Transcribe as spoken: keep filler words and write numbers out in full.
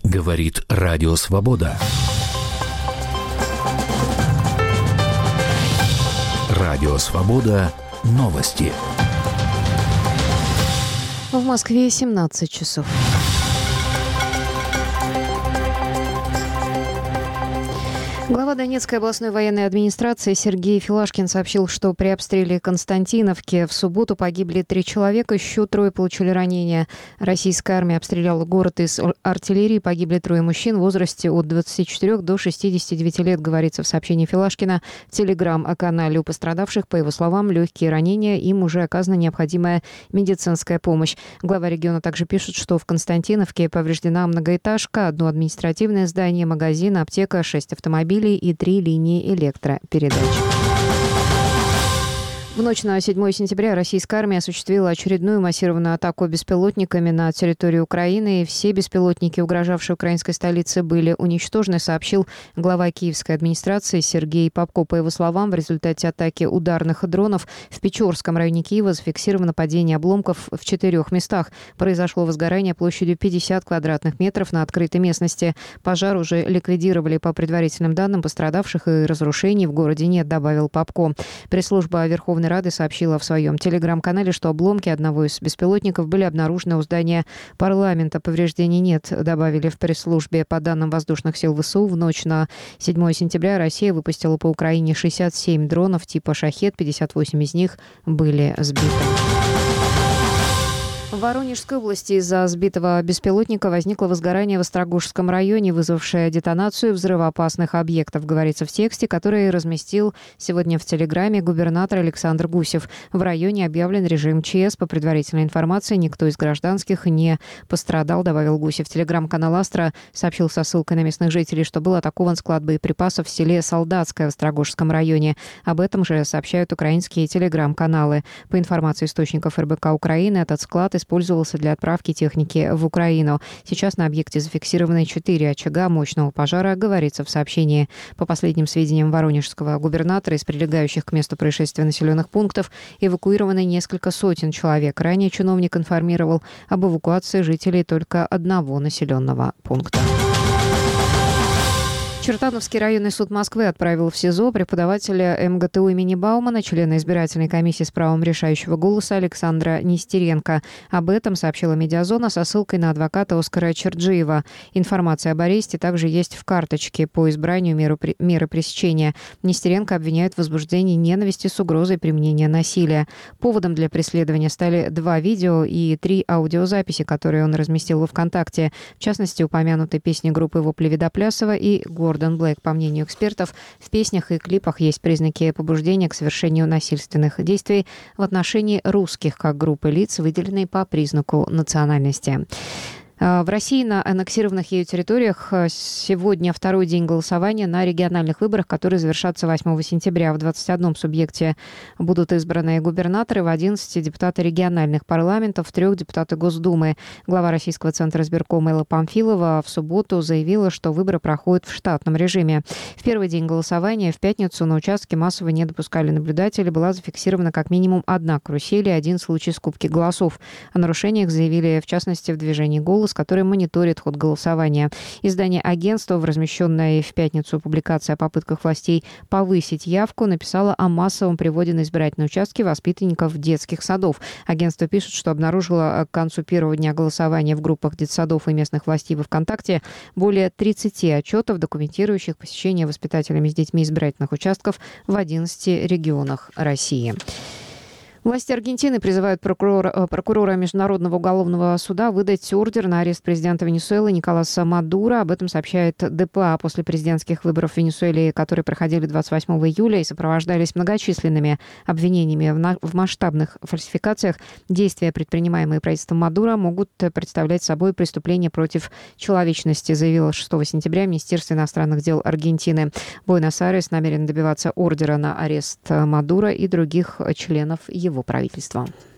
Говорит Радио Свобода. Радио Свобода. Новости. В Москве семнадцать часов. Глава Донецкой областной военной администрации Сергей Филашкин сообщил, что при обстреле Константиновки в субботу погибли три человека, еще трое получили ранения. Российская армия обстреляла город из артиллерии, погибли трое мужчин в возрасте от двадцати четырёх до шестидесяти девяти лет, говорится в сообщении Филашкина в телеграм-канале. У пострадавших, по его словам, легкие ранения, им уже оказана необходимая медицинская помощь. Глава региона также пишет, что в Константиновке повреждена многоэтажка, одно административное здание, магазин, аптека, шесть автомобилей и три линии электропередач. В ночь на седьмое сентября российская армия осуществила очередную массированную атаку беспилотниками на территорию Украины. Все беспилотники, угрожавшие украинской столице, были уничтожены, сообщил глава киевской администрации Сергей Попко. По его словам, в результате атаки ударных дронов в Печорском районе Киева зафиксировано падение обломков в четырех местах. Произошло возгорание площадью пятьдесят квадратных метров на открытой местности. Пожар уже ликвидировали. По предварительным данным, пострадавших и разрушений в городе нет, добавил Попко. Пресс-служба Верховной Рады сообщила в своем телеграм-канале, что обломки одного из беспилотников были обнаружены у здания парламента. Повреждений нет, добавили в пресс-службе. По данным воздушных сил ВСУ, в ночь на седьмое сентября Россия выпустила по Украине шестьдесят семь дронов типа «Шахед», пятьдесят восемь из них были сбиты. В Воронежской области из-за сбитого беспилотника возникло возгорание в Острогожском районе, вызвавшее детонацию взрывоопасных объектов, говорится в тексте, который разместил сегодня в Телеграме губернатор Александр Гусев. В районе объявлен режим ЧС. По предварительной информации, никто из гражданских не пострадал, добавил Гусев. Телеграм-канал «Астра» сообщил со ссылкой на местных жителей, что был атакован склад боеприпасов в селе Солдатское в Острогожском районе. Об этом же сообщают украинские телеграм-каналы. По информации источников эр бэ ка Украины, этот склад использовался для отправки техники в Украину. Сейчас на объекте зафиксированы четыре очага мощного пожара, говорится в сообщении. По последним сведениям воронежского губернатора, из прилегающих к месту происшествия населенных пунктов эвакуированы несколько сотен человек. Ранее чиновник информировал об эвакуации жителей только одного населенного пункта. Чертановский районный суд Москвы отправил в СИЗО преподавателя эм гэ тэ у имени Баумана, члена избирательной комиссии с правом решающего голоса Александра Нестеренко. Об этом сообщила «Медиазона» со ссылкой на адвоката Оскара Черджиева. Информация об аресте также есть в карточке по избранию меры, меры пресечения. Нестеренко обвиняют в возбуждении ненависти с угрозой применения насилия. Поводом для преследования стали два видео и три аудиозаписи, которые он разместил во ВКонтакте. В частности, упомянуты песни группы «Вопли Видоплясова» и «Гордон Блэк». По мнению экспертов, в песнях и клипах есть признаки побуждения к совершению насильственных действий в отношении русских как группы лиц, выделенной по признаку национальности. В России на аннексированных ею территориях сегодня второй день голосования на региональных выборах, которые завершатся восьмого сентября. В двадцати одном субъекте будут избраны губернаторы, в одиннадцати депутаты региональных парламентов, в трех депутаты Госдумы. Глава Российского центра избиркома Элла Памфилова в субботу заявила, что выборы проходят в штатном режиме. В первый день голосования в пятницу на участке массово не допускали наблюдателей. Была зафиксирована как минимум одна карусель и один случай скупки голосов. О нарушениях заявили, в частности, в движении «Голос», который мониторит ход голосования. Издание «Агентство» в размещенной в пятницу публикации о попытках властей повысить явку написало о массовом приводе на избирательные участки воспитанников детских садов. Агентство пишет, что обнаружило к концу первого дня голосования в группах детсадов и местных властей во ВКонтакте более тридцати отчетов, документирующих посещение воспитателями с детьми избирательных участков в одиннадцати регионах России. Власти Аргентины призывают прокурора, прокурора Международного уголовного суда выдать ордер на арест президента Венесуэлы Николаса Мадуро. Об этом сообщает дэ пэ а. После президентских выборов в Венесуэле, которые проходили двадцать восьмого июля и сопровождались многочисленными обвинениями в, на... в масштабных фальсификациях, действия, предпринимаемые правительством Мадуро, могут представлять собой преступление против человечности, заявило шестого сентября Министерство иностранных дел Аргентины. Буэнос-Айрес намерен добиваться ордера на арест Мадуро и других членов его его правительства.